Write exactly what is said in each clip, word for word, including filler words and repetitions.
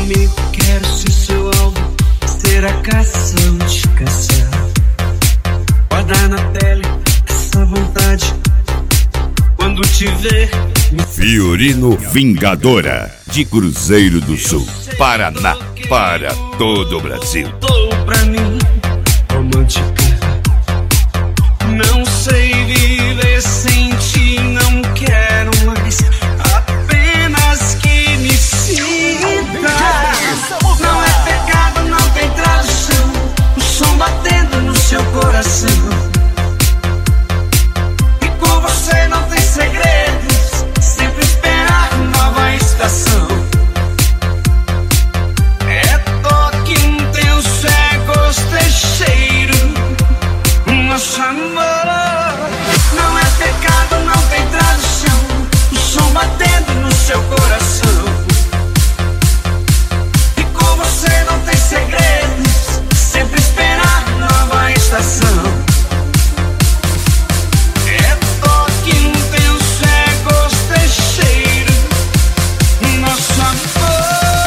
amigo, quero ser seu alvo, ser a cação de caçar. Guardar na pele essa vontade quando te ver. Fiorino Vingadora, de Cruzeiro do Sul, Paraná, para todo o Brasil. Voltou pra mim, romântica. Não sei viver sem ti, não quero mais. Apenas que me sinta. Não é pecado, não tem tradução. O som batendo no seu coração. E com você não tem segredos. Sempre esperar nova estação. É toque intenso, é gosto, é cheiro. Nosso amor não é pecado, não tem tradução. O som batendo no seu coração. E com você não tem segredos. Sempre esperar nova estação. É toque intenso, é gosto, é cheiro. Nosso amor.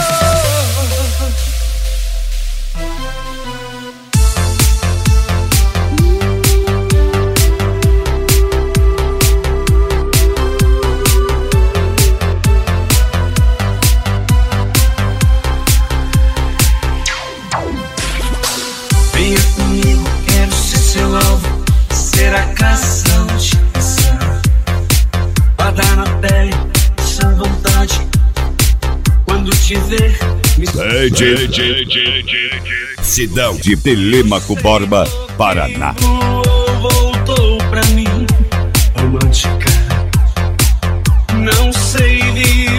Venha comigo, quero ser seu alvo, ser a cação de caçar. Guardar na pele essa vontade quando te ver. Me Sidão de Telêmaco Borba, Paraná. Voltou pra mim, romântica. Não sei viver